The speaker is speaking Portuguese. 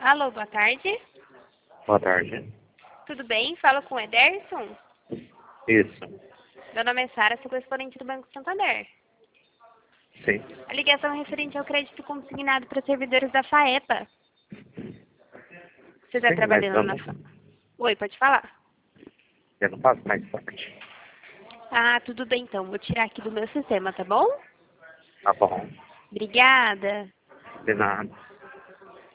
Alô, boa tarde. Boa tarde. Tudo bem? Fala com o Ederson? Isso. Meu nome é Sara, sou correspondente do Banco Santander. Sim. A ligação é referente ao crédito consignado para servidores da FAEPA. Você está Sim, trabalhando na mas FAEPA? Oi, pode falar. eu não faço mais parte. Ah, tudo bem então. Vou tirar aqui do meu sistema, tá bom? Tá bom. Obrigada. De nada.